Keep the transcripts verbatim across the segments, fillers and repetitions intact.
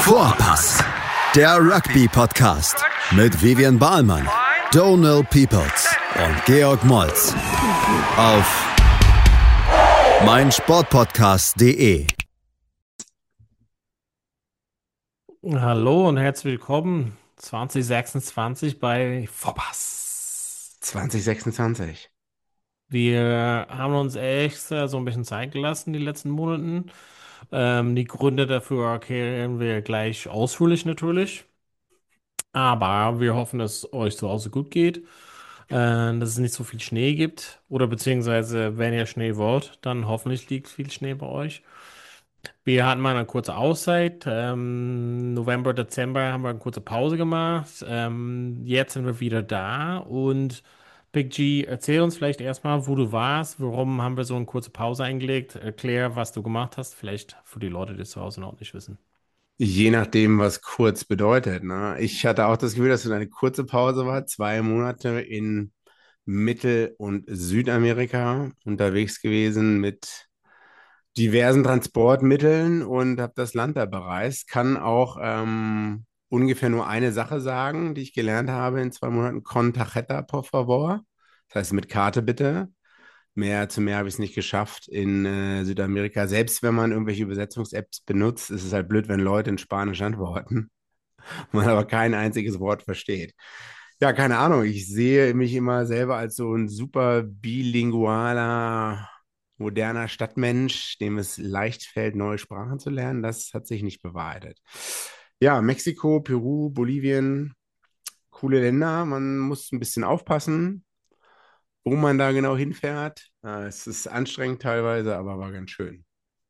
Vorpass, der Rugby-Podcast mit Vivian Bahlmann, Donald Peoples und Georg Moltz auf meinsportpodcast punkt de. Hallo und herzlich willkommen zwanzig sechsundzwanzig bei Vorpass. zwanzig sechsundzwanzig. Wir haben uns echt äh, so ein bisschen Zeit gelassen die letzten Monaten. Ähm, die Gründe dafür erklären wir gleich ausführlich natürlich. Aber wir hoffen, dass es euch zu Hause gut geht, äh, dass es nicht so viel Schnee gibt. Oder beziehungsweise, wenn ihr Schnee wollt, dann hoffentlich liegt viel Schnee bei euch. Wir hatten mal eine kurze Auszeit. Ähm, November, Dezember haben wir eine kurze Pause gemacht. Ähm, jetzt sind wir wieder da. Und Big G, erzähl uns vielleicht erstmal, wo du warst. Warum haben wir so eine kurze Pause eingelegt? Erklär, was du gemacht hast. Vielleicht für die Leute, die es zu Hause noch nicht wissen. Je nachdem, was kurz bedeutet. Ne? Ich hatte auch das Gefühl, dass es eine kurze Pause war. Zwei Monate in Mittel- und Südamerika unterwegs gewesen mit diversen Transportmitteln und habe das Land da bereist. Kann auch ähm, ungefähr nur eine Sache sagen, die ich gelernt habe in zwei Monaten. Con tarjeta, por favor. Das heißt, mit Karte bitte. Mehr zu mehr habe ich es nicht geschafft in äh, Südamerika. Selbst wenn man irgendwelche Übersetzungs-Apps benutzt, ist es halt blöd, wenn Leute in Spanisch antworten, man aber kein einziges Wort versteht. Ja, keine Ahnung. Ich sehe mich immer selber als so ein super bilingualer, moderner Stadtmensch, dem es leicht fällt, neue Sprachen zu lernen. Das hat sich nicht bewahrheitet. Ja, Mexiko, Peru, Bolivien, coole Länder. Man muss ein bisschen aufpassen, wo man da genau hinfährt. Äh, es ist anstrengend teilweise, aber war ganz schön.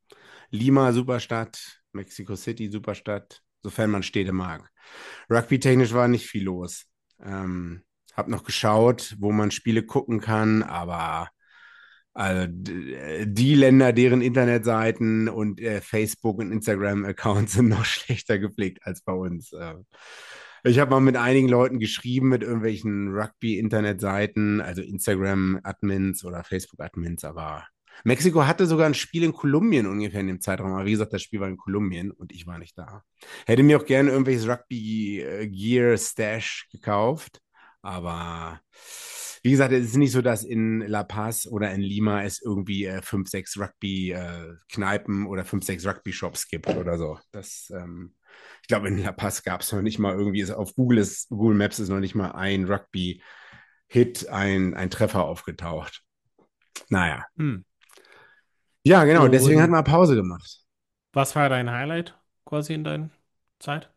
Lima, Superstadt, Mexico City, Superstadt, sofern man Städte mag. Rugby-technisch war nicht viel los. Ähm, hab noch geschaut, wo man Spiele gucken kann, aber also, d- die Länder, deren Internetseiten und äh, Facebook- und Instagram-Accounts sind noch schlechter gepflegt als bei uns. Äh, ich habe mal mit einigen Leuten geschrieben, mit irgendwelchen Rugby-Internetseiten, also Instagram-Admins oder Facebook-Admins, aber Mexiko hatte sogar ein Spiel in Kolumbien ungefähr in dem Zeitraum. Aber wie gesagt, das Spiel war in Kolumbien und ich war nicht da. Hätte mir auch gerne irgendwelches Rugby-Gear-Stash gekauft, aber wie gesagt, es ist nicht so, dass in La Paz oder in Lima es irgendwie äh, fünf, sechs Rugby-Kneipen oder fünf, sechs Rugby-Shops gibt oder so. Das, ähm, ich glaube, in La Paz gab es noch nicht mal irgendwie, ist, auf Google, ist, Google Maps ist noch nicht mal ein Rugby-Hit, ein, ein Treffer aufgetaucht. Naja. Hm. Ja, genau, deswegen hat Und man Pause gemacht. was war dein Highlight quasi in deiner Zeit?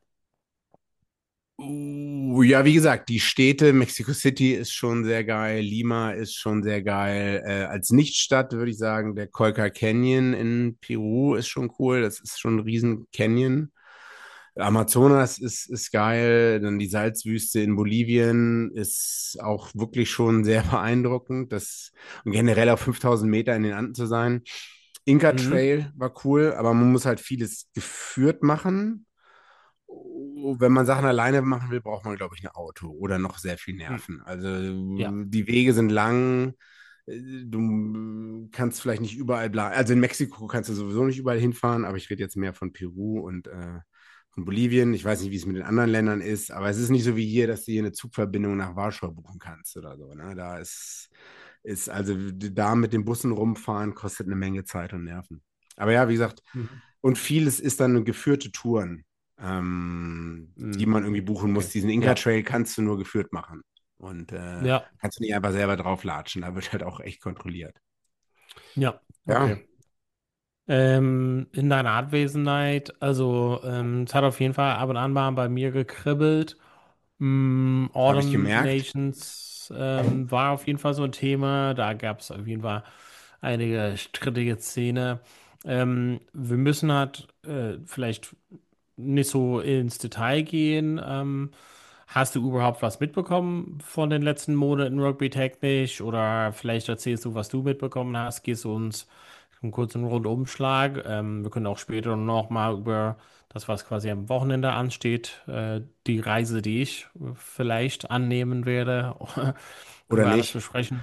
Uh, ja, wie gesagt, die Städte, Mexico City ist schon sehr geil, Lima ist schon sehr geil. Äh, als Nichtstadt würde ich sagen, der Colca Canyon in Peru ist schon cool. Das ist schon ein riesen Canyon. Amazonas ist, ist geil. Dann die Salzwüste in Bolivien ist auch wirklich schon sehr beeindruckend. Das, und generell auf fünftausend Meter in den Anden zu sein. Inca Mhm. Trail war cool, aber man muss halt vieles geführt machen. Wenn man Sachen alleine machen will, braucht man, glaube ich, ein Auto oder noch sehr viel Hm. Nerven. Also Ja. die Wege sind lang. Du kannst vielleicht nicht überall bleiben. Also in Mexiko kannst du sowieso nicht überall hinfahren, aber ich rede jetzt mehr von Peru und äh, von Bolivien. Ich weiß nicht, wie es mit den anderen Ländern ist, aber es ist nicht so wie hier, dass du hier eine Zugverbindung nach Warschau buchen kannst oder so. Ne? Da ist, ist also da mit den Bussen rumfahren, kostet eine Menge Zeit und Nerven. Aber ja, wie gesagt, Mhm. und vieles ist dann geführte Touren, ähm, die Hm. man irgendwie buchen muss. Okay. Diesen Inca Ja. Trail kannst du nur geführt machen. Und äh, Ja. kannst du nicht einfach selber drauflatschen. Da wird halt auch echt kontrolliert. Ja. Ja, Okay. Ähm, in deiner Abwesenheit, also ähm, es hat auf jeden Fall ab und an mal bei mir gekribbelt. Mm, habe ich Autumn gemerkt. Nations ähm, war auf jeden Fall so ein Thema. Da gab es auf jeden Fall einige strittige Szene. Ähm, wir müssen halt äh, vielleicht nicht so ins Detail gehen. Ähm, hast du überhaupt was mitbekommen von den letzten Monaten rugby-technisch? Oder vielleicht erzählst du, was du mitbekommen hast? Gehst du uns einen kurzen Rundumschlag? Ähm, wir können auch später noch mal über das, was quasi am Wochenende ansteht, äh, die Reise, die ich äh, vielleicht annehmen werde, können Oder wir alles nicht? besprechen.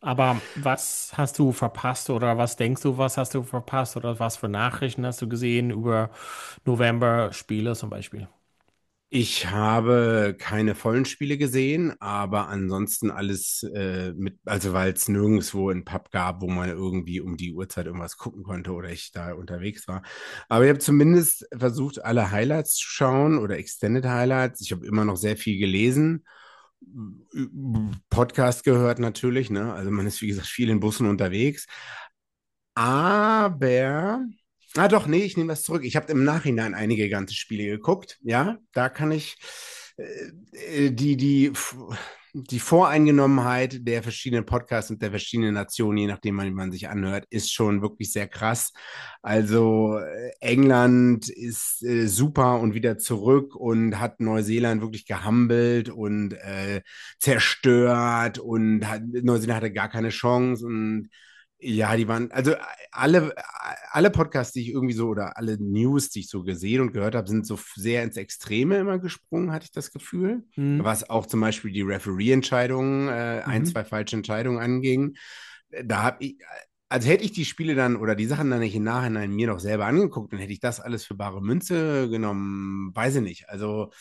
Aber was hast du verpasst oder was denkst du, was hast du verpasst oder was für Nachrichten hast du gesehen über November-Spiele zum Beispiel? Ich habe keine vollen Spiele gesehen, aber ansonsten alles äh, mit, also weil es nirgendwo einen Pub gab, wo man irgendwie um die Uhrzeit irgendwas gucken konnte oder ich da unterwegs war. Aber ich habe zumindest versucht, alle Highlights zu schauen oder Extended Highlights. Ich habe immer noch sehr viel gelesen. Podcast gehört natürlich, ne? Also man ist, wie gesagt, viel in Bussen unterwegs. Aber, ah doch, nee, ich nehme das zurück. Ich habe im Nachhinein einige ganze Spiele geguckt. Ja, da kann ich äh, äh, die, die, die Voreingenommenheit der verschiedenen Podcasts und der verschiedenen Nationen, je nachdem, man, wie man sich anhört, ist schon wirklich sehr krass. Also äh, England ist äh, super und wieder zurück und hat Neuseeland wirklich gehambelt und äh, zerstört und hat, Neuseeland hatte gar keine Chance und ja, die waren, also alle, alle Podcasts, die ich irgendwie so oder alle News, die ich so gesehen und gehört habe, sind so sehr ins Extreme immer gesprungen, hatte ich das Gefühl. Mhm. Was auch zum Beispiel die Referee-Entscheidungen, äh, ein, Mhm. zwei falsche Entscheidungen anging. Da habe ich, also hätte ich die Spiele dann oder die Sachen dann nicht im Nachhinein mir noch selber angeguckt, dann hätte ich das alles für bare Münze genommen, weiß ich nicht. Also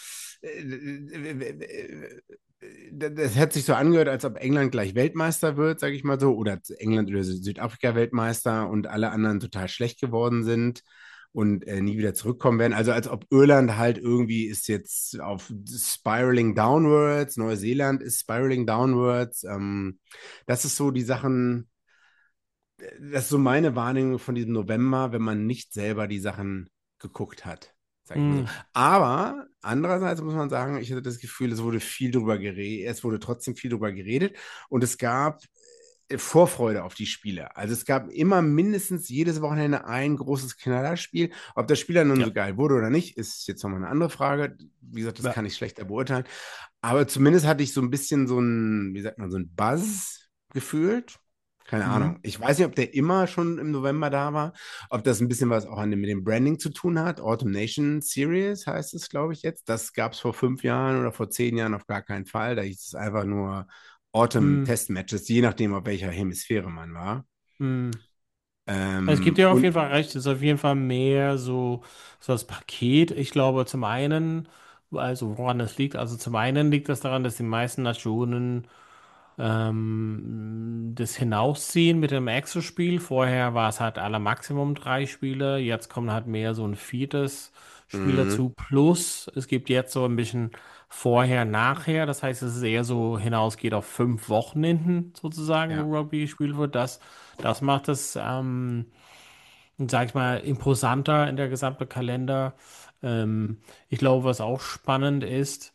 äh, das hat sich so angehört, als ob England gleich Weltmeister wird, sage ich mal so, oder England oder Südafrika Weltmeister und alle anderen total schlecht geworden sind und äh, nie wieder zurückkommen werden. Also als ob Irland halt irgendwie ist jetzt auf spiraling downwards, Neuseeland ist spiraling downwards. Ähm, das ist so die Sachen, das ist so meine Wahrnehmung von diesem November, wenn man nicht selber die Sachen geguckt hat, sag ich mal so. Mhm. Aber andererseits muss man sagen, ich hatte das Gefühl, es wurde viel drüber geredet, es wurde trotzdem viel drüber geredet und es gab äh, Vorfreude auf die Spiele. Also es gab immer mindestens jedes Wochenende ein großes Knallerspiel. Ob das Spiel dann nun Ja. so geil wurde oder nicht, ist jetzt nochmal eine andere Frage. Wie gesagt, das Ja. kann ich schlechter beurteilen. Aber zumindest hatte ich so ein bisschen so ein, wie sagt man, so ein Buzz gefühlt. Keine Ahnung. Mhm. Ich weiß nicht, ob der immer schon im November da war, ob das ein bisschen was auch an dem, mit dem Branding zu tun hat. Autumn Nation Series heißt es, glaube ich, jetzt. Das gab es vor fünf Jahren oder vor zehn Jahren auf gar keinen Fall. Da hieß es einfach nur Autumn Mhm. Test Matches, je nachdem, auf welcher Hemisphäre man war. Mhm. Also es gibt Ähm, ja auf jeden und Fall recht, es ist auf jeden Fall mehr so, so das Paket. Ich glaube, zum einen, also woran das liegt, also zum einen liegt das daran, dass die meisten Nationen ähm, das hinausziehen mit dem Extra-Spiel. Vorher war es halt aller Maximum drei Spiele, jetzt kommt halt mehr so ein viertes Spiel mh, dazu. Plus, es gibt jetzt so ein bisschen vorher, nachher. Das heißt, es ist eher so hinausgeht auf fünf Wochenenden sozusagen, ja, wo Rugby gespielt wird. Das, das macht es, ähm, sag ich mal, imposanter in der gesamten Kalender. Ähm, ich glaube, was auch spannend ist,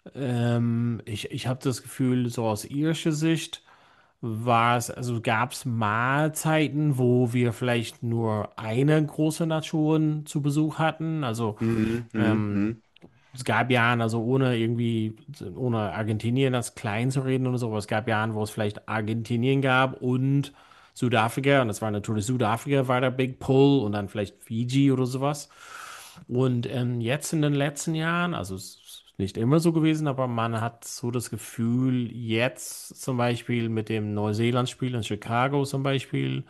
ähm, ich, ich habe das Gefühl, so aus irischer Sicht war es, also gab es Mahlzeiten, wo wir vielleicht nur eine große Nation zu Besuch hatten. Also mh, mh, ähm, mh, es gab Jahren, also ohne irgendwie, ohne Argentinien als klein zu reden oder so, aber es gab Jahren, wo es vielleicht Argentinien gab und Südafrika. Und das war natürlich Südafrika, war der Big Pull und dann vielleicht Fiji oder sowas. Und ähm, jetzt in den letzten Jahren, also es ist nicht immer so gewesen, aber man hat so das Gefühl, jetzt zum Beispiel mit dem Neuseeland-Spiel in Chicago zum Beispiel,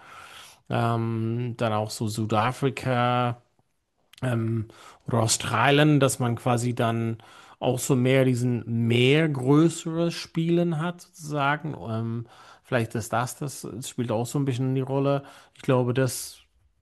ähm, dann auch so Südafrika ähm, oder Australien, dass man quasi dann auch so mehr diesen mehr größere Spielen hat, sozusagen. Ähm, vielleicht ist das, das, das spielt auch so ein bisschen die Rolle. Ich glaube, dass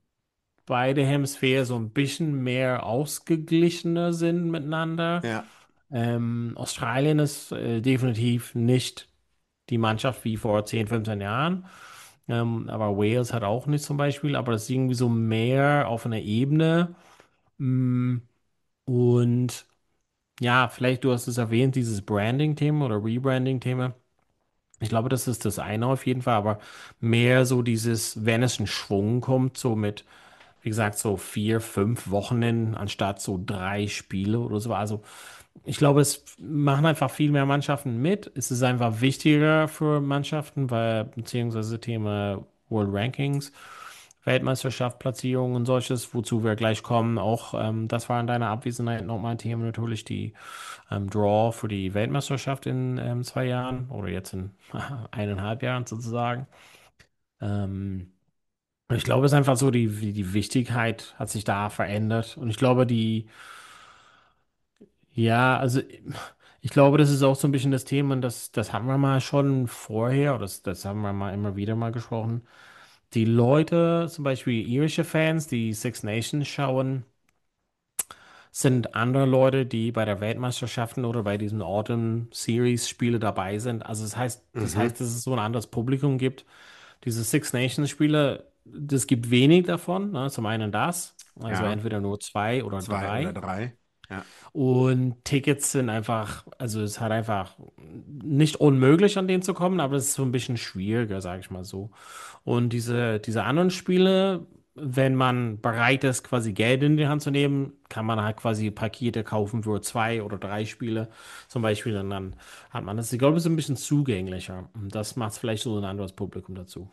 beide Hemisphäre so ein bisschen mehr ausgeglichener sind miteinander. ja, Ähm, Australien ist äh, definitiv nicht die Mannschaft wie vor zehn, fünfzehn Jahren. Ähm, aber Wales hat auch nicht zum Beispiel, aber das ist irgendwie so mehr auf einer Ebene. Mm, und ja, vielleicht du hast es erwähnt, dieses Branding-Thema oder Rebranding-Thema. Ich glaube, das ist das eine auf jeden Fall, aber mehr so dieses, wenn es ein Schwung kommt, so mit, wie gesagt, so vier, fünf Wochenenden anstatt so drei Spiele oder so. Also ich glaube, es machen einfach viel mehr Mannschaften mit. Es ist einfach wichtiger für Mannschaften, weil, beziehungsweise Thema World Rankings, Weltmeisterschaft, Platzierung und solches, wozu wir gleich kommen. Auch ähm, das war in deiner Abwesenheit nochmal ein Thema, natürlich die ähm, Draw für die Weltmeisterschaft in ähm, zwei Jahren oder jetzt in eineinhalb Jahren sozusagen. Ähm, und ich glaube, es ist einfach so, die, die die Wichtigkeit hat sich da verändert. Und ich glaube, die, ja, also ich glaube, das ist auch so ein bisschen das Thema, und das, das haben wir mal schon vorher, oder das, das haben wir mal immer wieder mal gesprochen. Die Leute, zum Beispiel irische Fans, die Six Nations schauen, sind andere Leute, die bei der Weltmeisterschaften oder bei diesen Autumn Series Spiele dabei sind. Also das heißt, das Mhm. heißt, dass es so ein anderes Publikum gibt. Diese Six Nations Spiele, das gibt wenig davon. Ne? Zum einen das, also Ja, entweder nur zwei oder zwei oder drei. drei. Ja, Und Tickets sind einfach, also es ist halt einfach nicht unmöglich, an denen zu kommen, aber es ist so ein bisschen schwieriger, sage ich mal so. Und diese, diese anderen Spiele, wenn man bereit ist, quasi Geld in die Hand zu nehmen, kann man halt quasi Pakete kaufen für zwei oder drei Spiele zum Beispiel. Und dann hat man das, ich glaube, es ist ein bisschen zugänglicher. Und das macht vielleicht so ein anderes Publikum dazu.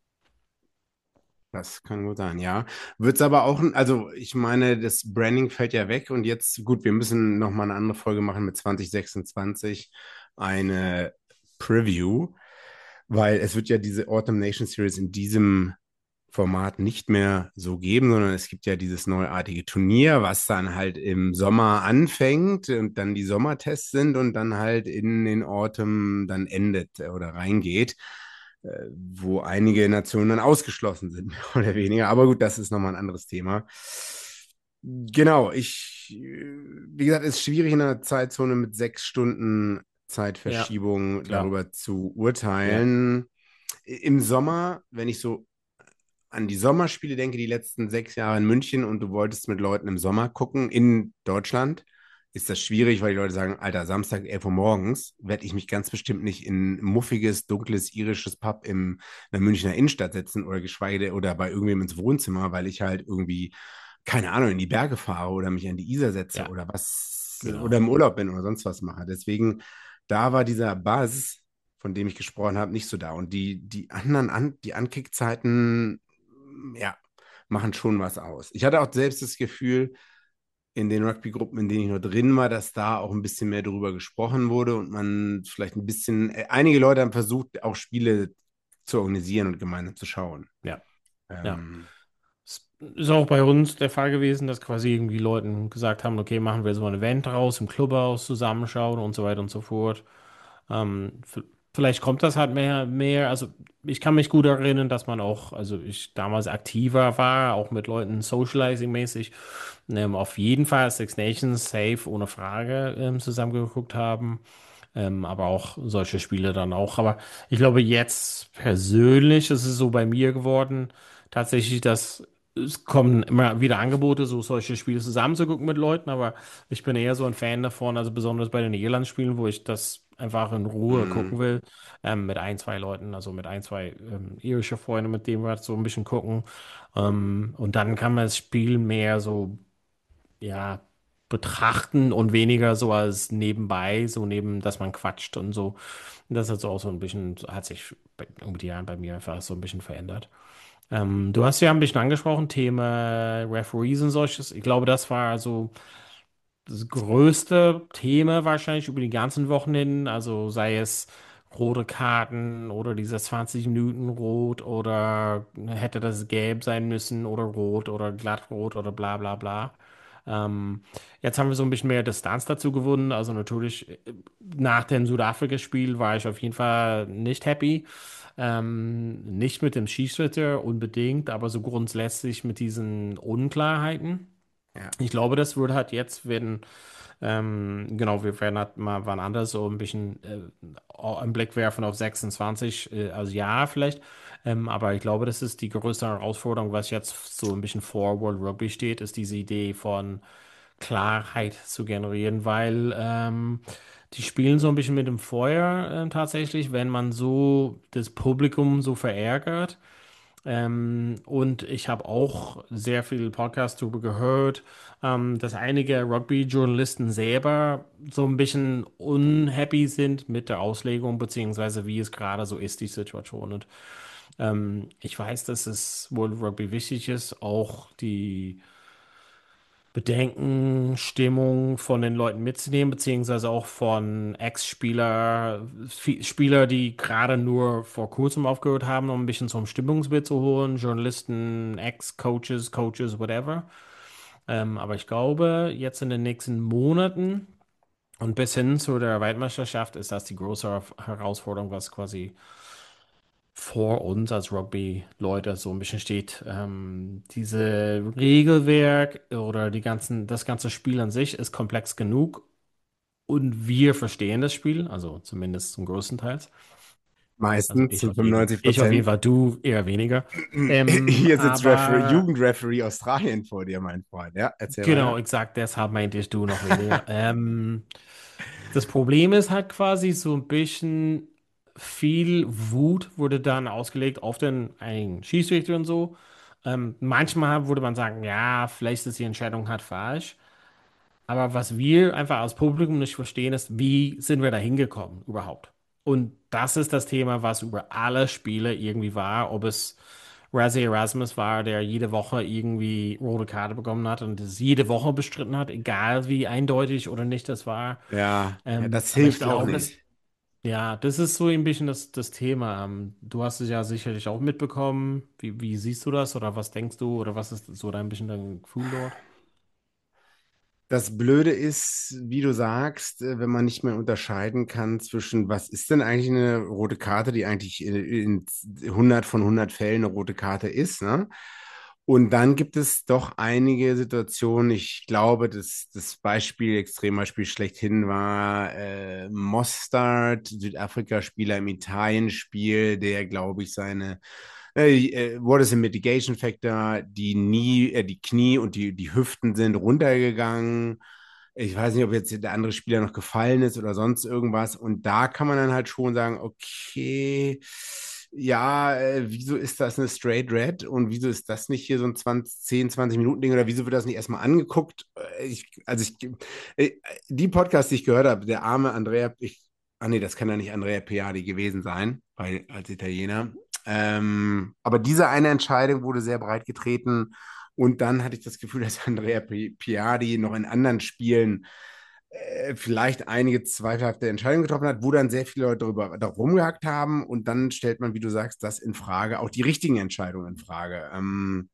das kann gut sein, ja. Wird es aber auch, also ich meine, das Branding fällt ja weg und jetzt, gut, wir müssen nochmal eine andere Folge machen mit zwanzig sechsundzwanzig, eine Preview, weil es wird ja diese Autumn Nation Series in diesem Format nicht mehr so geben, sondern es gibt ja dieses neuartige Turnier, was dann halt im Sommer anfängt und dann die Sommertests sind und dann halt in den Autumn dann endet oder reingeht, äh, wo einige Nationen dann ausgeschlossen sind, mehr oder weniger. Aber gut, das ist nochmal ein anderes Thema. Genau, ich, äh, wie gesagt, es ist schwierig in einer Zeitzone mit sechs Stunden Ja, Zeitverschiebung klar. darüber zu Ja, urteilen. Im Sommer, wenn ich so an die Sommerspiele denke, die letzten sechs Jahre in München und du wolltest mit Leuten im Sommer gucken in Deutschland, ist das schwierig, weil die Leute sagen, Alter, Samstag elf Uhr morgens werde ich mich ganz bestimmt nicht in ein muffiges, dunkles, irisches Pub in der Münchner Innenstadt setzen oder geschweige denn oder bei irgendwem ins Wohnzimmer, weil ich halt irgendwie, keine Ahnung, in die Berge fahre oder mich an die Isar setze ja, oder was oder genau. im Urlaub bin oder sonst was mache. Deswegen, da war dieser Buzz, von dem ich gesprochen habe, nicht so da. Und die, die anderen, An die Ankickzeiten ja, machen schon was aus. Ich hatte auch selbst das Gefühl, in den Rugby-Gruppen, in denen ich nur drin war, dass da auch ein bisschen mehr darüber gesprochen wurde und man vielleicht ein bisschen, äh, einige Leute haben versucht, auch Spiele zu organisieren und gemeinsam zu schauen. Ja, ja. Ähm, Es ist auch bei uns der Fall gewesen, dass quasi irgendwie Leuten gesagt haben, okay, machen wir so ein Event raus, im Clubhaus zusammenschauen und so weiter und so fort. Ähm, v- Vielleicht kommt das halt mehr, mehr. Also ich kann mich gut erinnern, dass man auch, also ich damals aktiver war, auch mit Leuten socializing-mäßig, ähm, auf jeden Fall Six Nations safe, ohne Frage, ähm, zusammengeguckt haben. Ähm, aber auch solche Spiele dann auch. Aber ich glaube, jetzt persönlich ist es so bei mir geworden, tatsächlich, dass es kommen immer wieder Angebote, so solche Spiele zusammenzugucken mit Leuten, aber ich bin eher so ein Fan davon, also besonders bei den Irland-Spielen, wo ich das einfach in Ruhe mh, gucken will, ähm, mit ein, zwei Leuten, also mit ein, zwei ähm, irische Freunde, mit denen wir so ein bisschen gucken. Ähm, und dann kann man das Spiel mehr so, ja, betrachten und weniger so als nebenbei, so neben, dass man quatscht und so. Das hat so auch so ein bisschen, hat sich bei, über die Jahre bei mir einfach so ein bisschen verändert. Ähm, du hast ja ein bisschen angesprochen, Thema Referees und solches. Ich glaube, das war so das größte Thema wahrscheinlich über die ganzen Wochen hin. Also sei es rote Karten oder dieser zwanzig Minuten Rot oder hätte das gelb sein müssen oder rot oder glattrot oder bla bla bla. Ähm, Jetzt haben wir so ein bisschen mehr Distanz dazu gewonnen. Also natürlich äh, nach dem Südafrika-Spiel war ich auf jeden Fall nicht happy. Ähm, nicht mit dem Schiedsrichter unbedingt, aber so grundsätzlich mit diesen Unklarheiten. ja. Ich glaube, das würde halt jetzt, wenn, ähm, genau, wir werden halt mal wann anders so ein bisschen äh, einen Blick werfen auf sechsundzwanzig, äh, also ja, vielleicht. Ähm, aber ich glaube, das ist die größte Herausforderung, was jetzt so ein bisschen vor World Rugby steht, ist diese Idee von Klarheit zu generieren, weil ähm, die spielen so ein bisschen mit dem Feuer äh, tatsächlich, wenn man so das Publikum so verärgert. Ähm, und ich habe auch sehr viel Podcasts darüber gehört, ähm, dass einige Rugby-Journalisten selber so ein bisschen unhappy sind mit der Auslegung, beziehungsweise wie es gerade so ist, die Situation. Und Ähm, ich weiß, dass es World Rugby wichtig ist, auch die Bedenken, Stimmung von den Leuten mitzunehmen, beziehungsweise auch von Ex-Spieler, vi- Spieler, die gerade nur vor kurzem aufgehört haben, um ein bisschen zum Stimmungsbild zu holen, Journalisten, Ex-Coaches, Coaches, whatever. Ähm, aber ich glaube, jetzt in den nächsten Monaten und bis hin zu der Weltmeisterschaft ist das die große Herausforderung, was quasi vor uns als Rugby-Leute so ein bisschen steht. Ähm, diese Regelwerk oder die ganzen, das ganze Spiel an sich ist komplex genug und wir verstehen das Spiel, also zumindest zum größten Teil. Also Meistens ich zu auf jeden, fünfundneunzig ich auf jeden Prozent. Fall, du eher weniger. Ähm, Hier sitzt Referee, aber Jugendreferee Australien vor dir, mein Freund. Ja, erzähl genau, weiter. exakt, deshalb meinte ich du noch weniger. Ähm, Das Problem ist halt quasi so ein bisschen viel Wut wurde dann ausgelegt auf den eigenen Schiedsrichter und so. Ähm, manchmal würde man sagen, ja, vielleicht ist die Entscheidung halt falsch. Aber was wir einfach als Publikum nicht verstehen, ist, wie sind wir da hingekommen überhaupt? Und das ist das Thema, was über alle Spiele irgendwie war, ob es Razzie Erasmus war, der jede Woche irgendwie rote Karte bekommen hat und es jede Woche bestritten hat, egal wie eindeutig oder nicht das war. Ja, ja, Ähm, das aber ich hilft auch glaube, das, nicht. ja, das ist so ein bisschen das, das Thema. Ähm, du hast es ja sicherlich auch mitbekommen. Wie, wie siehst du das oder was denkst du oder was ist so dein bisschen dein Gefühl dort? Das Blöde ist, wie du sagst, äh, wenn man nicht mehr unterscheiden kann zwischen, was ist denn eigentlich eine rote Karte, die eigentlich in in hundert von hundert Fällen eine rote Karte ist, ne? Und dann gibt es doch einige Situationen. Ich glaube, das, das Beispiel, Extrembeispiel schlechthin war äh, Mostard, Südafrika-Spieler im Italien-Spiel, der, glaube ich, seine äh, äh, What is a Mitigation Factor, die nie, äh, die Knie und die, die Hüften sind runtergegangen. Ich weiß nicht, ob jetzt der andere Spieler noch gefallen ist oder sonst irgendwas. Und da kann man dann halt schon sagen, okay, ja, äh, wieso ist das eine Straight Red und wieso ist das nicht hier so ein zwanzig, zehn, zwanzig Minuten Ding oder wieso wird das nicht erstmal angeguckt? Äh, Ich, also ich, äh, die Podcasts, die ich gehört habe, der arme Andrea, ich, ah nee, das kann ja nicht Andrea Piatti gewesen sein, bei, als Italiener. Ähm, aber diese eine Entscheidung wurde sehr breit getreten und dann hatte ich das Gefühl, dass Andrea Pi- Piatti noch in anderen Spielen äh, vielleicht einige zweifelhafte Entscheidungen getroffen hat, wo dann sehr viele Leute darüber da rumgehackt haben und dann stellt man, wie du sagst, das in Frage, auch die richtigen Entscheidungen in Frage. Ähm,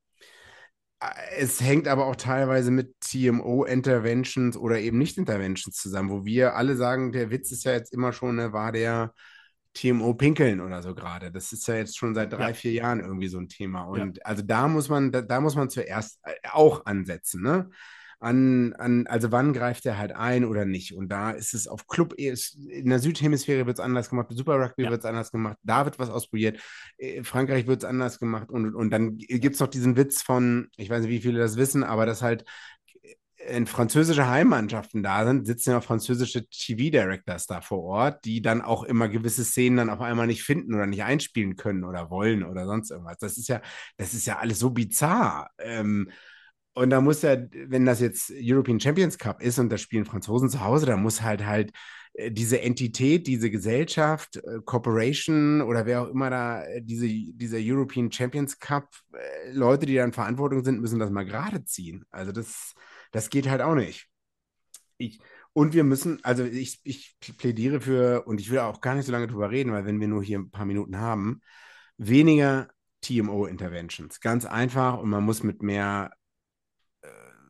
es hängt aber auch teilweise mit T M O-Interventions oder eben Nicht-Interventions zusammen, wo wir alle sagen, der Witz ist ja jetzt immer schon, ne, war der T M O pinkeln oder so gerade. Das ist ja jetzt schon seit drei, Ja, vier Jahren irgendwie so ein Thema. ja, Und also da muss man, da, da muss man zuerst äh, auch ansetzen, ne? An, an, also wann greift er halt ein oder nicht? Und da ist es auf Club, in der Südhemisphäre wird es anders gemacht, Super Rugby ja, wird es anders gemacht, da wird was ausprobiert, äh, Frankreich wird es anders gemacht und, und dann gibt es noch diesen Witz von, ich weiß nicht, wie viele das wissen, aber dass halt in französische Heimmannschaften da sind, sitzen ja französische T V-Directors da vor Ort, die dann auch immer gewisse Szenen dann auf einmal nicht finden oder nicht einspielen können oder wollen oder sonst irgendwas. Das ist ja, das ist ja alles so bizarr. Ähm, und da muss ja, wenn das jetzt European Champions Cup ist und da spielen Franzosen zu Hause, da muss halt halt äh, diese Entität, diese Gesellschaft, äh, Corporation oder wer auch immer da, äh, diese, dieser European Champions Cup, äh, Leute, die da in Verantwortung sind, müssen das mal gerade ziehen. Also das, das geht halt auch nicht. Ich, und wir müssen, also ich, ich plädiere für, und ich will auch gar nicht so lange drüber reden, weil wenn wir nur hier ein paar Minuten haben, weniger T M O-Interventions. Ganz einfach und man muss mit mehr äh,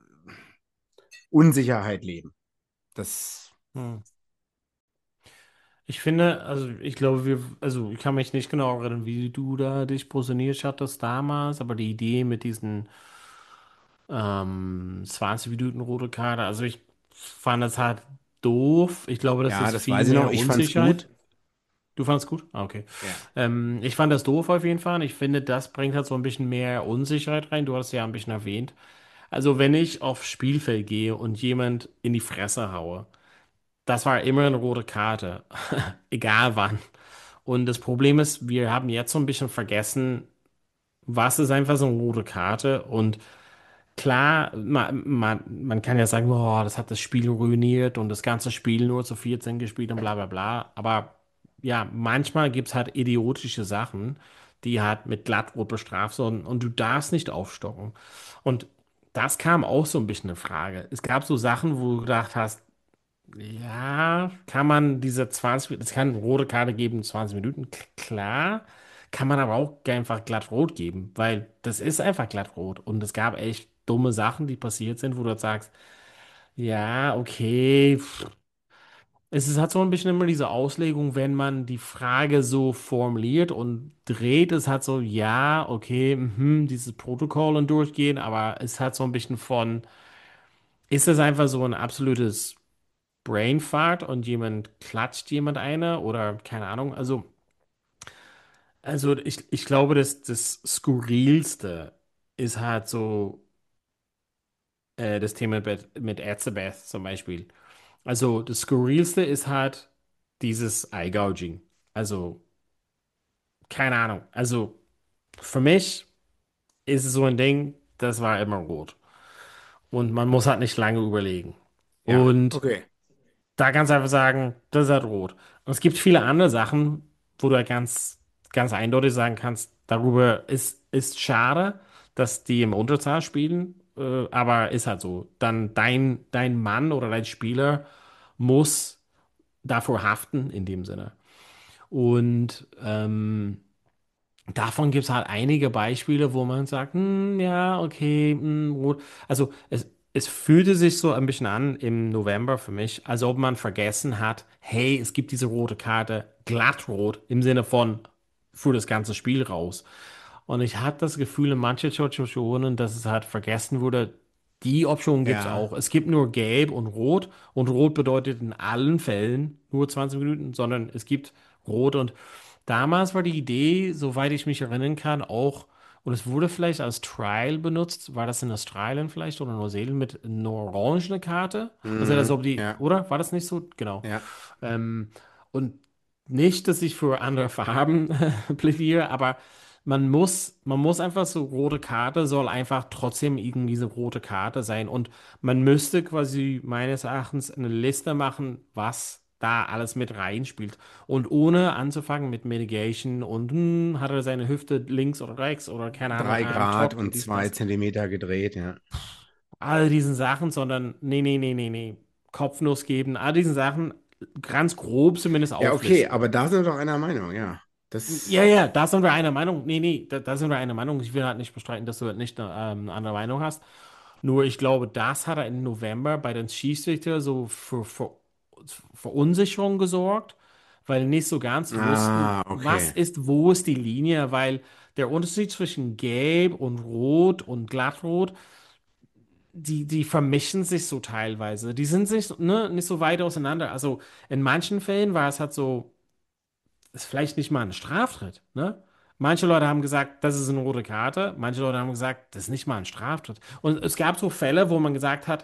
Unsicherheit leben. Das, hm. Ich finde, also ich glaube, wir, also ich kann mich nicht genau erinnern, wie du da dich positioniert hattest damals, aber die Idee mit diesen ähm, zwanzig Minuten rote Karte, also ich fand das halt doof. Ich glaube, das ja, ist das viel weiß ich noch. mehr Ich fand's Unsicherheit. gut. Du fandest gut? Ah, okay. Ja. Ähm, ich fand das doof auf jeden Fall. Ich finde, das bringt halt so ein bisschen mehr Unsicherheit rein. Du hast ja ein bisschen erwähnt. Also, wenn ich aufs Spielfeld gehe und jemand in die Fresse haue, das war immer eine rote Karte. Egal wann. Und das Problem ist, wir haben jetzt so ein bisschen vergessen, was ist einfach so eine rote Karte. Und klar, man, man, man kann ja sagen, boah, das hat das Spiel ruiniert und das ganze Spiel nur zu vierzehn gespielt und bla bla bla. Aber ja, manchmal gibt es halt idiotische Sachen, die hat mit Glattrot bestraft so, und, und du darfst nicht aufstocken. Und das kam auch so ein bisschen in Frage. Es gab so Sachen, wo du gedacht hast, ja, kann man diese zwanzig Minuten, es kann eine rote Karte geben, zwanzig Minuten, k- klar, kann man aber auch einfach glatt rot geben, weil das ist einfach glatt rot. Und es gab echt dumme Sachen, die passiert sind, wo du jetzt sagst, ja, okay, pff. Es ist halt so ein bisschen immer diese Auslegung, wenn man die Frage so formuliert und dreht, es hat so, ja, okay, mhm, dieses Protokoll und durchgehen, aber es hat so ein bisschen von, ist das einfach so ein absolutes Brainfart und jemand klatscht jemand eine oder keine Ahnung. Also, also ich, ich glaube, das, das Skurrilste ist halt so äh, das Thema mit, mit Elizabeth zum Beispiel. Also das Skurrilste ist halt dieses Eye-Gouging. Also, keine Ahnung. Also für mich ist es so ein Ding, das war immer rot. Und man muss halt nicht lange überlegen. Ja, Und okay. da kannst du einfach sagen, das ist halt rot. Und es gibt viele andere Sachen, wo du halt ganz, ganz eindeutig sagen kannst, darüber ist, ist schade, dass die im Unterzahl spielen, äh, aber ist halt so. Dann dein, dein Mann oder dein Spieler muss davor haften in dem Sinne. Und ähm, davon gibt es halt einige Beispiele, wo man sagt, hm, ja, okay, hm, rot. Also es, es fühlte sich so ein bisschen an im November für mich, als ob man vergessen hat, hey, es gibt diese rote Karte, glattrot, im Sinne von für das ganze Spiel raus. Und ich hatte das Gefühl in manchen Situationen, dass es halt vergessen wurde, die Option gibt es Ja. auch. Es gibt nur Gelb und Rot und Rot bedeutet in allen Fällen nur zwanzig Minuten, sondern es gibt Rot und damals war die Idee, soweit ich mich erinnern kann, auch, und es wurde vielleicht als Trial benutzt, war das in Australien vielleicht oder Neuseeland mit einer orangene Karte? Also als Mhm. ob die, Ja. oder? War das nicht so? Genau. Ja. Ähm, und nicht, dass ich für andere Farben plädiere, aber man muss, man muss einfach so, rote Karte soll einfach trotzdem irgendwie so rote Karte sein. Und man müsste quasi meines Erachtens eine Liste machen, was da alles mit reinspielt. Und ohne anzufangen mit Mitigation und hm, hat er seine Hüfte links oder rechts oder keine Ahnung, Drei Arm, Grad top, und dies, zwei das Zentimeter gedreht, ja. all diesen Sachen, sondern nee, nee, nee, nee, nee. Kopfnuss geben, all diesen Sachen ganz grob zumindest Ja, okay, auflisten. aber da sind wir doch einer Meinung, ja. Ja, Das, ja, da sind wir einer Meinung. Nee, nee, da, da sind wir einer Meinung. Ich will halt nicht bestreiten, dass du halt nicht eine, ähm, eine andere Meinung hast. Nur ich glaube, das hat er im November bei den Schiedsrichtern so für, für Verunsicherung gesorgt, weil nicht so ganz wussten, ah, was okay. ist, wo ist die Linie, weil der Unterschied zwischen Gelb und Rot und Glattrot, die, die vermischen sich so teilweise. Die sind sich, ne, nicht so weit auseinander. Also in manchen Fällen war es halt so, ist vielleicht nicht mal ein Straftritt, ne? Manche Leute haben gesagt, das ist eine rote Karte. Manche Leute haben gesagt, das ist nicht mal ein Straftritt. Und es gab so Fälle, wo man gesagt hat,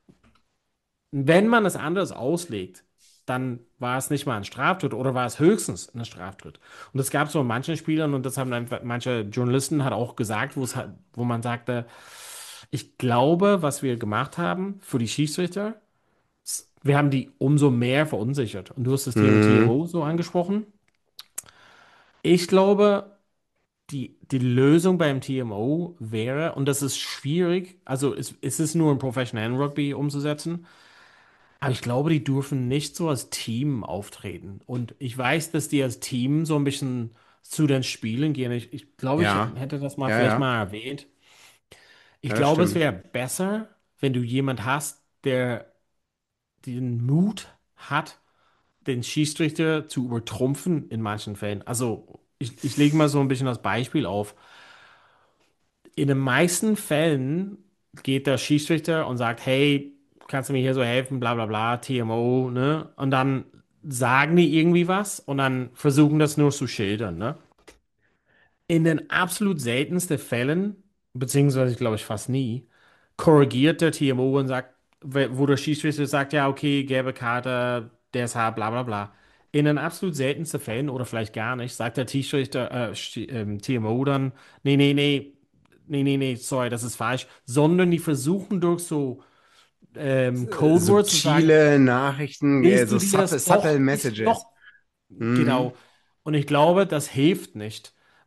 wenn man es anders auslegt, dann war es nicht mal ein Straftritt oder war es höchstens ein Straftritt. Und es gab so manche Spielern, und das haben einfach manche Journalisten hat auch gesagt, wo es halt, wo man sagte, ich glaube, was wir gemacht haben für die Schiedsrichter, wir haben die umso mehr verunsichert. Und du hast das Thema Mhm. T M O so angesprochen. Ich glaube, die, die Lösung beim T M O wäre, und das ist schwierig, also es, es ist nur im professionellen Rugby umzusetzen, aber ich glaube, die dürfen nicht so als Team auftreten. Und ich weiß, dass die als Team so ein bisschen zu den Spielen gehen. Ich, ich glaube, ich Ja, hätte das mal ja, vielleicht ja, mal erwähnt. Ich ja, das glaube, es stimmt. wäre besser, wenn du jemand hast, der den Mut hat, den Schiedsrichter zu übertrumpfen in manchen Fällen. Also, ich, ich lege mal so ein bisschen das Beispiel auf. In den meisten Fällen geht der Schiedsrichter und sagt, hey, kannst du mir hier so helfen, bla bla bla, T M O, ne? Und dann sagen die irgendwie was und dann versuchen das nur zu schildern, ne? In den absolut seltensten Fällen, beziehungsweise glaube ich fast nie, korrigiert der T M O und sagt, wo der Schiedsrichter sagt, ja, okay, gelbe Karte, deshalb, bla bla bla. In den absolut seltensten Fällen oder vielleicht gar nicht, sagt der Schiedsrichter, äh, Schi- ähm, T M O dann, nee, nee, nee, nee, nee, nee, sorry, das ist falsch, sondern die versuchen durch so ähm, Codewords zu sagen, Subtile Nachrichten, äh, willst so du dir subtle, das subtle doch, ist Messages. doch Mhm. genau. Und ich glaube, das hilft nicht,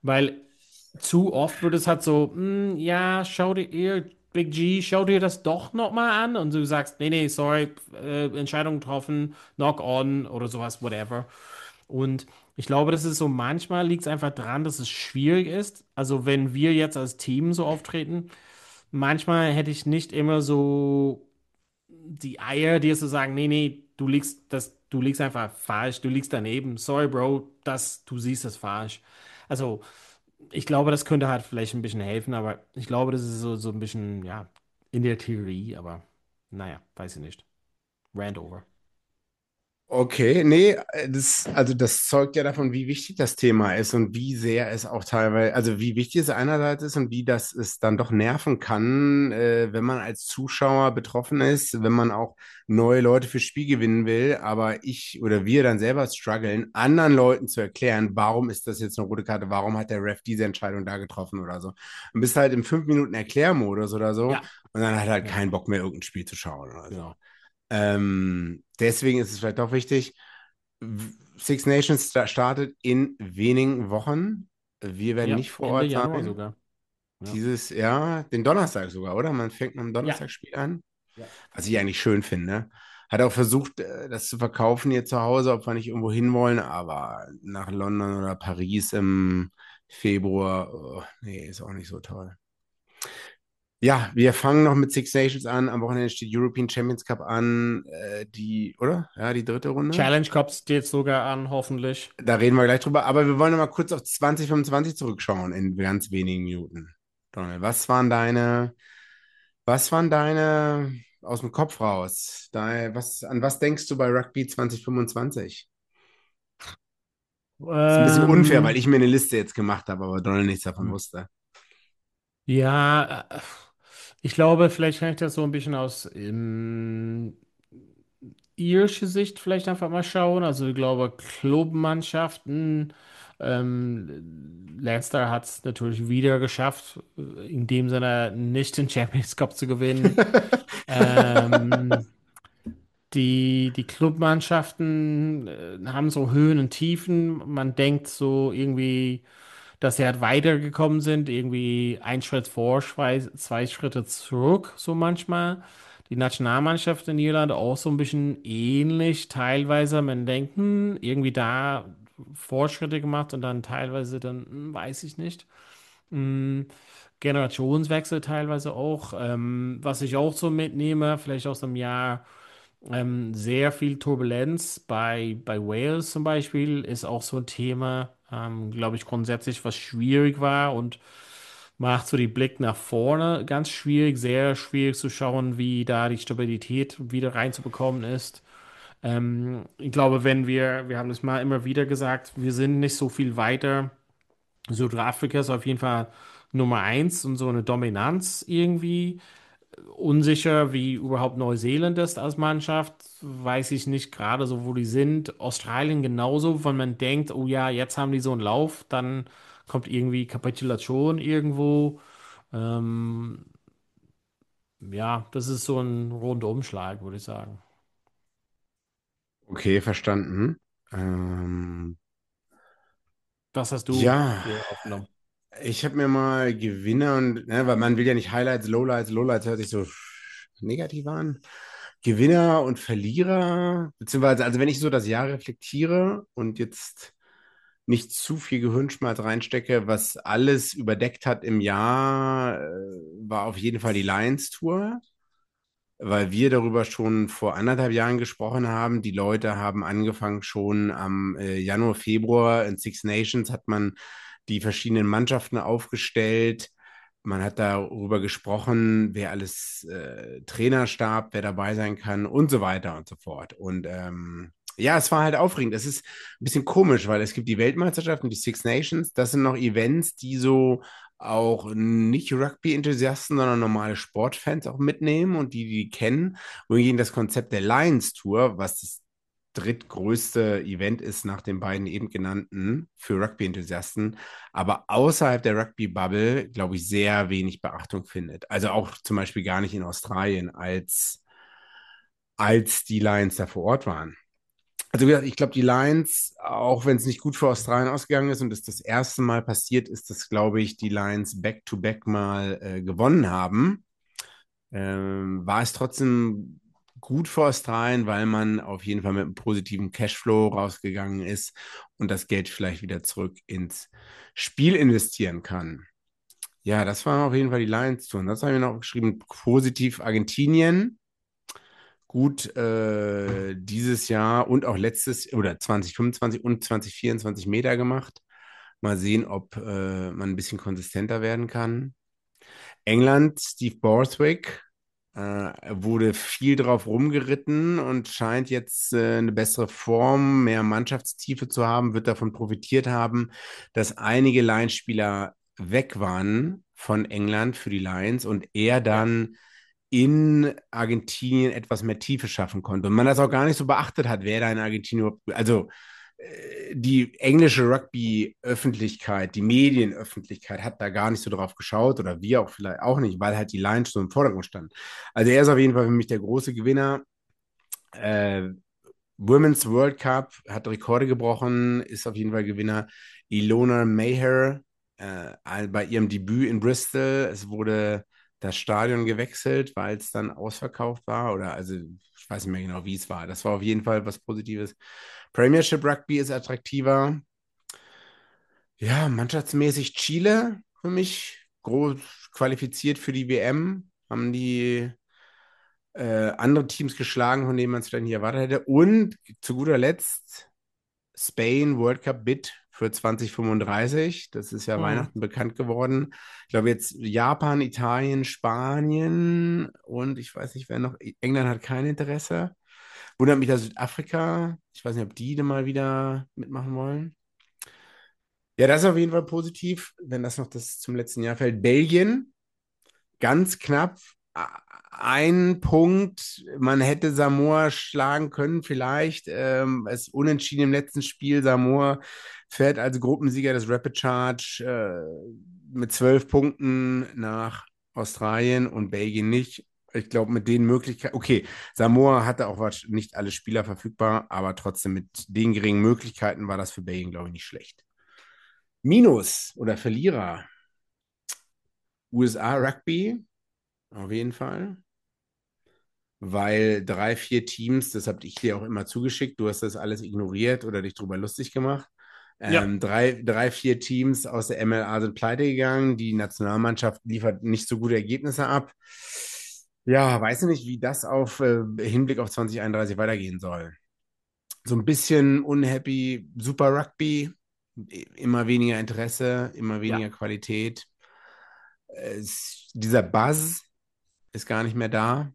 Weil zu oft wird es halt so, "Hm, ja, schau dir, ihr, Big G, schau dir das doch nochmal an." Und du sagst, nee, nee, sorry, äh, Entscheidung getroffen, knock on oder sowas, whatever. Und ich glaube, das ist so, manchmal liegt es einfach daran, dass es schwierig ist. Also wenn wir jetzt als Team so auftreten, manchmal hätte ich nicht immer so die Eier, dir zu sagen, nee, nee, du liegst das, du liegst einfach falsch, du liegst daneben. Sorry, Bro, das, du siehst das falsch. Also, ich glaube, das könnte halt vielleicht ein bisschen helfen, aber ich glaube, das ist so, so ein bisschen, ja, in der Theorie, aber naja, weiß ich nicht. Rant over. Okay, nee, äh, das, also das zeugt ja davon, wie wichtig das Thema ist und wie sehr es auch teilweise, also wie wichtig es einerseits ist und wie das es dann doch nerven kann, äh, wenn man als Zuschauer betroffen ist, wenn man auch neue Leute fürs Spiel gewinnen will, aber ich oder wir dann selber strugglen, anderen Leuten zu erklären, warum ist das jetzt eine rote Karte, warum hat der Ref diese Entscheidung da getroffen oder so. Und bist halt im fünf Minuten Erklärmodus oder so Ja, und dann hat halt ja, keinen Bock mehr, irgendein Spiel zu schauen oder so. genau. Ähm, deswegen ist es vielleicht auch wichtig. Six Nations sta- startet in wenigen Wochen. Wir werden Ja, nicht vor Ende Ort Januar sein. sogar. Ja. Dieses Jahr, den Donnerstag sogar, oder? Man fängt am Ja. Donnerstagspiel an, Ja. was ich eigentlich schön finde. Hat auch versucht, äh, das zu verkaufen hier zu Hause, ob wir nicht irgendwo hinwollen, aber nach London oder Paris im Februar, oh, nee, ist auch nicht so toll. Ja, wir fangen noch mit Six Nations an. Am Wochenende steht European Champions Cup an, äh, die, oder? Ja, die dritte Runde. Challenge Cup steht sogar an, hoffentlich. Da reden wir gleich drüber. Aber wir wollen noch mal kurz auf zwanzig fünfundzwanzig zurückschauen in ganz wenigen Minuten. Donald, was waren deine, was waren deine aus dem Kopf raus? Deine, was, an was denkst du bei Rugby zwanzig fünfundzwanzig? Ist ein bisschen unfair, weil Ähm, ich mir eine Liste jetzt gemacht habe, aber Donald nichts davon hm. wusste. Ja, äh, ich glaube, vielleicht kann ich das so ein bisschen aus ähm, irische Sicht vielleicht einfach mal schauen. Also ich glaube, Clubmannschaften, ähm, Leicester hat es natürlich wieder geschafft, äh, in dem Sinne nicht den Champions Cup zu gewinnen. Ähm, die, die Clubmannschaften äh, haben so Höhen und Tiefen. Man denkt so irgendwie, dass sie halt weitergekommen sind, irgendwie ein Schritt vor, zwei, zwei Schritte zurück, so manchmal. Die Nationalmannschaft in Irland auch so ein bisschen ähnlich, teilweise. Man denkt, hm, irgendwie da Fortschritte gemacht und dann teilweise dann, hm, weiß ich nicht. Hm, Generationswechsel teilweise auch. Ähm, was ich auch so mitnehme, vielleicht aus dem Jahr. Ähm, sehr viel Turbulenz bei, bei Wales zum Beispiel ist auch so ein Thema, ähm, glaube ich, grundsätzlich, was schwierig war und macht so die Blick nach vorne ganz schwierig, sehr schwierig zu schauen, wie da die Stabilität wieder reinzubekommen ist. Ähm, ich glaube, wenn wir, wir haben das mal immer wieder gesagt, wir sind nicht so viel weiter. Südafrika ist auf jeden Fall Nummer eins und so eine Dominanz irgendwie. Unsicher, wie überhaupt Neuseeland ist als Mannschaft. Weiß ich nicht gerade so, wo die sind. Australien genauso, wenn man denkt, oh ja, jetzt haben die so einen Lauf, dann kommt irgendwie Kapitulation irgendwo. Ähm, ja, das ist so ein Rundumschlag, würde ich sagen. Okay, verstanden. Ähm, Was hast du ja, dir aufgenommen? ich habe mir mal Gewinner und, ne, weil man will ja nicht Highlights, Lowlights, Lowlights hört sich so negativ an. Gewinner und Verlierer, beziehungsweise, also wenn ich so das Jahr reflektiere und jetzt nicht zu viel Gehirnschmalz reinstecke, was alles überdeckt hat im Jahr, äh, war auf jeden Fall die Lions Tour, weil wir darüber schon vor anderthalb Jahren gesprochen haben. Die Leute haben angefangen schon am äh, Januar, Februar in Six Nations hat man die verschiedenen Mannschaften aufgestellt. Man hat darüber gesprochen, wer alles äh, Trainerstab, wer dabei sein kann und so weiter und so fort. Und ähm, ja, es war halt aufregend. Es ist ein bisschen komisch, weil es gibt die Weltmeisterschaft und die Six Nations. Das sind noch Events, die so auch nicht Rugby-Enthusiasten, sondern normale Sportfans auch mitnehmen und die, die kennen. Wohingegen das Konzept der Lions Tour, was das drittgrößte Event ist nach den beiden eben genannten für Rugby-Enthusiasten, aber außerhalb der Rugby-Bubble, glaube ich, sehr wenig Beachtung findet. Also auch zum Beispiel gar nicht in Australien, als, als die Lions da vor Ort waren. Also wie gesagt, ich glaube, die Lions, auch wenn es nicht gut für Australien ausgegangen ist und es das erste Mal passiert ist, dass, glaube ich, die Lions back-to-back mal äh, gewonnen haben, ähm, war es trotzdem gut für Australien, weil man auf jeden Fall mit einem positiven Cashflow rausgegangen ist und das Geld vielleicht wieder zurück ins Spiel investieren kann. Ja, das waren auf jeden Fall die Lions-Touren. Das habe ich mir noch geschrieben. Positiv Argentinien. Gut, äh, dieses Jahr und auch letztes oder zwanzig fünfundzwanzig und zwanzig vierundzwanzig Meter gemacht. Mal sehen, ob äh, man ein bisschen konsistenter werden kann. England, Steve Borthwick, äh, wurde viel drauf rumgeritten und scheint jetzt äh, eine bessere Form, mehr Mannschaftstiefe zu haben, wird davon profitiert haben, dass einige Lions-Spieler weg waren von England für die Lions und er Ja. dann in Argentinien etwas mehr Tiefe schaffen konnte. Und man das auch gar nicht so beachtet hat, wer da in Argentinien, also äh, die englische Rugby-Öffentlichkeit, die Medienöffentlichkeit hat da gar nicht so drauf geschaut oder wir auch vielleicht auch nicht, weil halt die Lions so im Vordergrund standen. Also er ist auf jeden Fall für mich der große Gewinner. Äh, Women's World Cup hat Rekorde gebrochen, ist auf jeden Fall Gewinner. Ilona Maher äh, bei ihrem Debüt in Bristol. Es wurde das Stadion gewechselt, weil es dann ausverkauft war. Oder also ich weiß nicht mehr genau, wie es war. Das war auf jeden Fall was Positives. Premiership Rugby ist attraktiver. Ja, mannschaftsmäßig Chile für mich groß qualifiziert für die W M. Haben die äh, andere Teams geschlagen, von denen man es vielleicht nicht erwartet hätte. Und zu guter Letzt Spain World Cup Bid für zwanzig fünfunddreißig. Das ist ja Mhm. Weihnachten bekannt geworden. Ich glaube jetzt Japan, Italien, Spanien und ich weiß nicht, wer noch. England hat kein Interesse. Wundert mich, dass Südafrika, ich weiß nicht, ob die da mal wieder mitmachen wollen. Ja, das ist auf jeden Fall positiv, wenn das noch das zum letzten Jahr fällt. Belgien, ganz knapp. Ein Punkt, man hätte Samoa schlagen können, vielleicht. Ähm, es unentschieden im letzten Spiel. Samoa fährt als Gruppensieger des Rapid Charge äh, mit zwölf Punkten nach Australien und Belgien nicht. Ich glaube, mit den Möglichkeiten, okay, Samoa hatte auch nicht alle Spieler verfügbar, aber trotzdem mit den geringen Möglichkeiten war das für Belgien, glaube ich, nicht schlecht. Minus oder Verlierer. U S A Rugby, auf jeden Fall. Weil drei, vier Teams, das habe ich dir auch immer zugeschickt, du hast das alles ignoriert oder dich drüber lustig gemacht. Ja. Ähm, drei, drei, vier Teams aus der M L A sind pleite gegangen. Die Nationalmannschaft liefert nicht so gute Ergebnisse ab. Ja, weiß nicht, wie das auf äh, Hinblick auf zwanzig einunddreißig weitergehen soll. So ein bisschen unhappy, Super Rugby, immer weniger Interesse, immer Ja. weniger Qualität. Es, dieser Buzz ist gar nicht mehr da.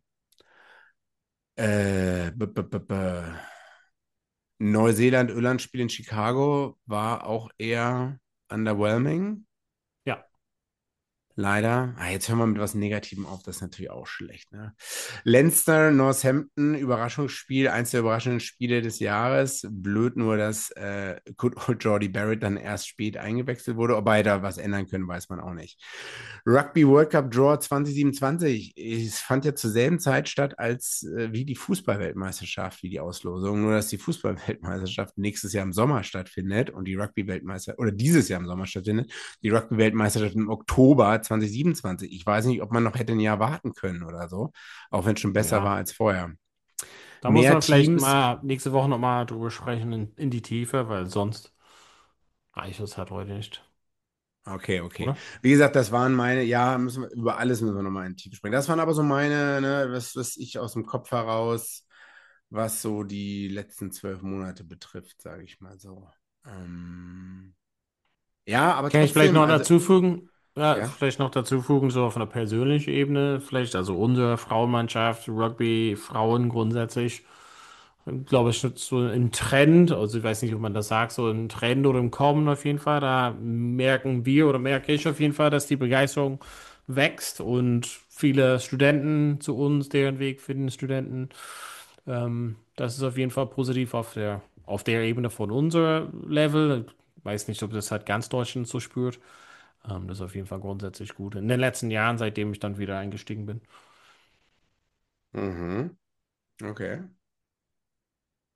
Äh, b -b -b -b Neuseeland-Irland-Spiel in Chicago war auch eher underwhelming. Ja. Leider. Ah, jetzt hören wir mit was Negativem auf, das ist natürlich auch schlecht. Ne? Leinster, Northampton, Überraschungsspiel, eins der überraschenden Spiele des Jahres. Blöd nur, dass äh, Good Old Jordy Barrett dann erst spät eingewechselt wurde. Ob er da was ändern können, weiß man auch nicht. Rugby World Cup Draw zwanzig siebenundzwanzig. Es fand ja zur selben Zeit statt als äh, wie die Fußballweltmeisterschaft, wie die Auslosung. Nur, dass die Fußballweltmeisterschaft nächstes Jahr im Sommer stattfindet und die Rugby-Weltmeisterschaft, oder dieses Jahr im Sommer stattfindet, die Rugby-Weltmeisterschaft im Oktober zwanzig siebenundzwanzig. Ich weiß nicht, ob man noch hätte ein Jahr warten können oder so, auch wenn es schon besser war Ja. als vorher. Da muss Mehr man vielleicht Teams. mal nächste Woche nochmal drüber sprechen in, in die Tiefe, weil sonst reicht es halt heute nicht, Okay, okay. oder? Wie gesagt, das waren meine, ja, müssen wir, über alles müssen wir nochmal in die Tiefe sprechen. Das waren aber so meine, ne, was, was ich aus dem Kopf heraus, was so die letzten zwölf Monate betrifft, sage ich mal so. Ähm, ja, aber Kann ich vielleicht trotzdem, noch also, dazu fügen? Ja, ja. vielleicht noch dazu fügen, so auf einer persönlichen Ebene, vielleicht, also unsere Frauenmannschaft, Rugby, Frauen grundsätzlich, glaube ich, so ein Trend, also ich weiß nicht, ob man das sagt, so ein Trend oder im Kommen auf jeden Fall, da merken wir oder merke ich auf jeden Fall, dass die Begeisterung wächst und viele Studenten zu uns, deren Weg finden, Studenten, ähm, das ist auf jeden Fall positiv auf der, auf der Ebene von unser Level. Ich weiß nicht, ob das halt ganz Deutschland so spürt. Ähm, das ist auf jeden Fall grundsätzlich gut. In den letzten Jahren, seitdem ich dann wieder eingestiegen bin. Mhm. Okay.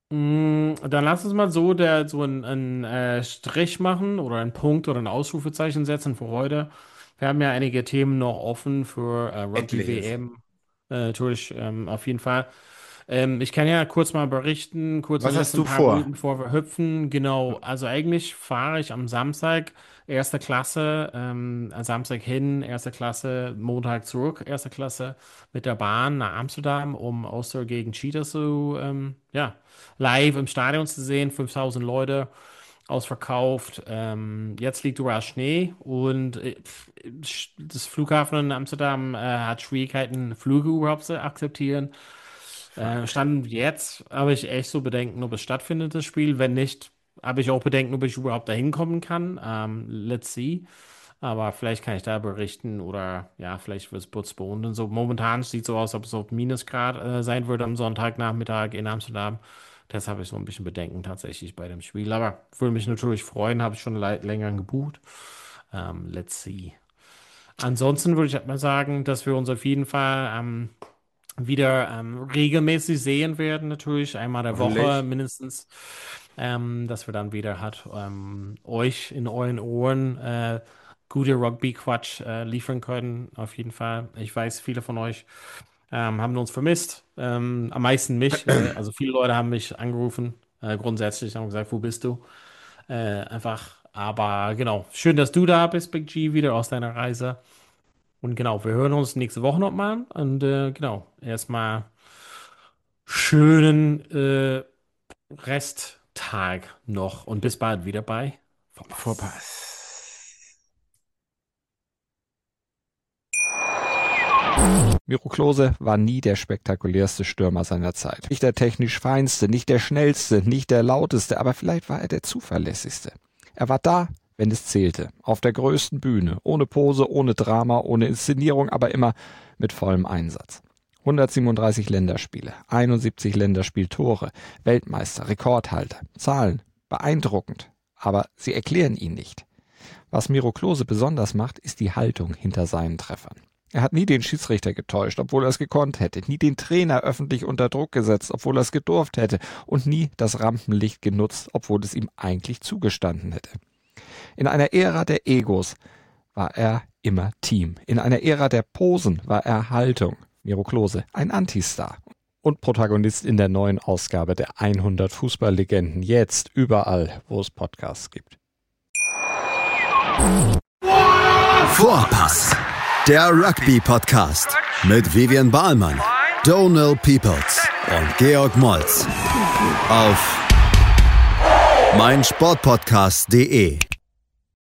Mm, Dann lass uns mal so, der, so einen, einen äh, Strich machen oder einen Punkt oder ein Ausrufezeichen setzen für heute. Wir haben ja einige Themen noch offen für äh, Etliches. Rugby-W M. Äh, natürlich, ähm, auf jeden Fall. Ähm, ich kann ja kurz mal berichten, kurz in Was den hast letzten du paar vor? Minuten, bevor wir hüpfen. Genau, also eigentlich fahre ich am Samstag erste Klasse, ähm, Samstag hin, erste Klasse, Montag zurück, erste Klasse mit der Bahn nach Amsterdam, um Ulster gegen Cheetah zu, ähm, ja, live im Stadion zu sehen. fünftausend Leute, ausverkauft. Ähm, jetzt liegt überall Schnee und äh, das Flughafen in Amsterdam äh, hat Schwierigkeiten, Flüge überhaupt zu akzeptieren. Äh, Fuck. Stand jetzt habe ich echt so Bedenken, ob es stattfindet, das Spiel. Wenn nicht, habe ich auch Bedenken, ob ich überhaupt dahin kommen kann. Ähm, let's see. Aber vielleicht kann ich da berichten oder ja, vielleicht wird es putzbewohnt und so. Momentan sieht es so aus, ob es auf Minusgrad äh, sein wird am Sonntagnachmittag in Amsterdam. Das habe ich so ein bisschen Bedenken tatsächlich bei dem Spiel. Aber würde mich natürlich freuen, habe ich schon le- länger gebucht. Ähm, let's see. Ansonsten würde ich halt mal sagen, dass wir uns auf jeden Fall ähm, wieder ähm, regelmäßig sehen werden, natürlich einmal der Woche Hoffentlich. mindestens, ähm, dass wir dann wieder hat ähm, euch in euren Ohren äh, gute Rugby-Quatsch äh, liefern können, auf jeden Fall. Ich weiß, viele von euch ähm, haben uns vermisst, ähm, am meisten mich, äh, also viele Leute haben mich angerufen, äh, grundsätzlich haben gesagt, wo bist du? Äh, einfach, aber genau, schön, dass du da bist, Big G, wieder aus deiner Reise. Und genau, wir hören uns nächste Woche nochmal. Und äh, genau, erstmal schönen äh, Resttag noch und bis bald wieder bei Vorpass. Vorpass. Miro Klose war nie der spektakulärste Stürmer seiner Zeit. Nicht der technisch feinste, nicht der schnellste, nicht der lauteste, aber vielleicht war er der zuverlässigste. Er war da, wenn es zählte, auf der größten Bühne, ohne Pose, ohne Drama, ohne Inszenierung, aber immer mit vollem Einsatz. hundertsiebenunddreißig Länderspiele, einundsiebzig Länderspieltore, Weltmeister, Rekordhalter, Zahlen, beeindruckend, aber sie erklären ihn nicht. Was Miro Klose besonders macht, ist die Haltung hinter seinen Treffern. Er hat nie den Schiedsrichter getäuscht, obwohl er es gekonnt hätte, nie den Trainer öffentlich unter Druck gesetzt, obwohl er es gedurft hätte und nie das Rampenlicht genutzt, obwohl es ihm eigentlich zugestanden hätte. In einer Ära der Egos war er immer Team. In einer Ära der Posen war er Haltung. Miro Klose, ein Antistar und Protagonist in der neuen Ausgabe der hundert Fußballlegenden, jetzt überall, wo es Podcasts gibt. Vorpass, der Rugby-Podcast mit Vivian Bahlmann, Donald Peoples und Georg Moltz auf meinsportpodcast punkt de.